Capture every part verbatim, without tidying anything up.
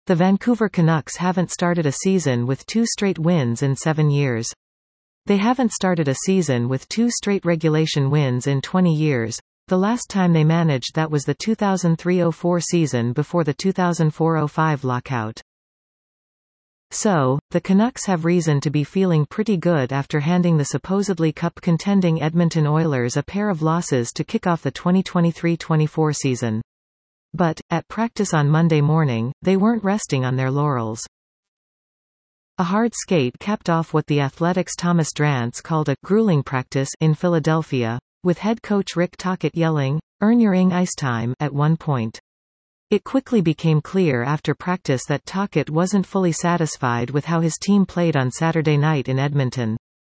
The Vancouver Canucks haven't started a season with two straight wins in seven years. They haven't started a season with two straight regulation wins in twenty years. The last time they managed that was the two thousand three oh four season before the two thousand four oh five lockout. So, the Canucks have reason to be feeling pretty good after handing the supposedly cup-contending Edmonton Oilers a pair of losses to kick off the twenty twenty-three twenty-four season. But, at practice on Monday morning, they weren't resting on their laurels. A hard skate capped off what the Athletics' Thomas Drance called a grueling practice in Philadelphia, with head coach Rick Tocchet yelling, "Earn your ing ice time," at one point. It quickly became clear after practice that Tocchet wasn't fully satisfied with how his team played on Saturday night in Edmonton.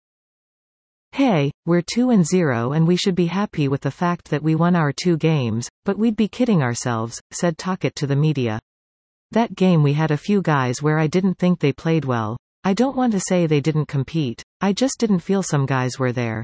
"Hey, we're two and zero and we should be happy with the fact that we won our two games, but we'd be kidding ourselves," said Tocchet to the media. "That game we had a few guys where I didn't think they played well. I don't want to say they didn't compete, I just didn't feel some guys were there."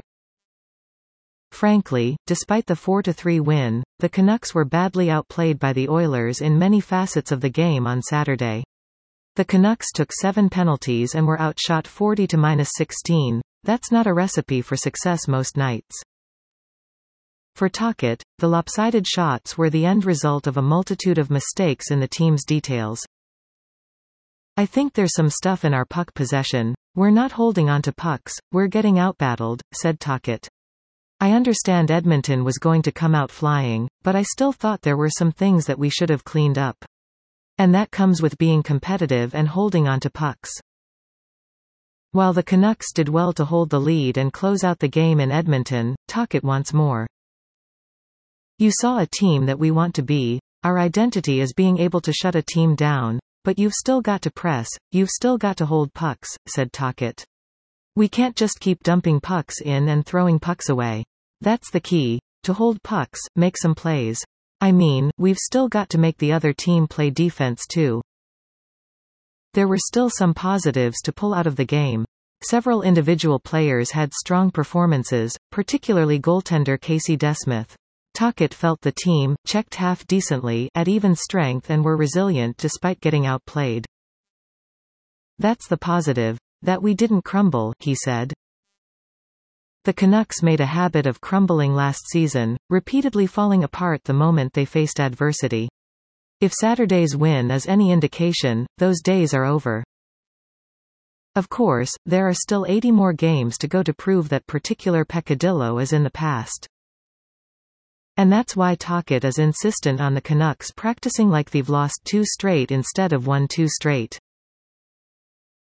Frankly, despite the four to three win, the Canucks were badly outplayed by the Oilers in many facets of the game on Saturday. The Canucks took seven penalties and were outshot forty to minus sixteen. That's not a recipe for success most nights. For Tocchet, the lopsided shots were the end result of a multitude of mistakes in the team's details. "I think there's some stuff in our puck possession. We're not holding on to pucks, we're getting outbattled," said Tocchet. "I understand Edmonton was going to come out flying, but I still thought there were some things that we should have cleaned up. And that comes with being competitive and holding on to pucks." While the Canucks did well to hold the lead and close out the game in Edmonton, Tocchet wants more. "You saw a team that we want to be. Our identity is being able to shut a team down, but you've still got to press, you've still got to hold pucks," said Tocchet. "We can't just keep dumping pucks in and throwing pucks away. That's the key. To hold pucks, make some plays. I mean, we've still got to make the other team play defense too." There were still some positives to pull out of the game. Several individual players had strong performances, particularly goaltender Casey DeSmith. Tocchet felt the team checked half decently at even strength and were resilient despite getting outplayed. "That's the positive. That we didn't crumble," he said. The Canucks made a habit of crumbling last season, repeatedly falling apart the moment they faced adversity. If Saturday's win is any indication, those days are over. Of course, there are still eighty more games to go to prove that particular peccadillo is in the past. And that's why Tocchet is insistent on the Canucks practicing like they've lost two straight instead of won two straight.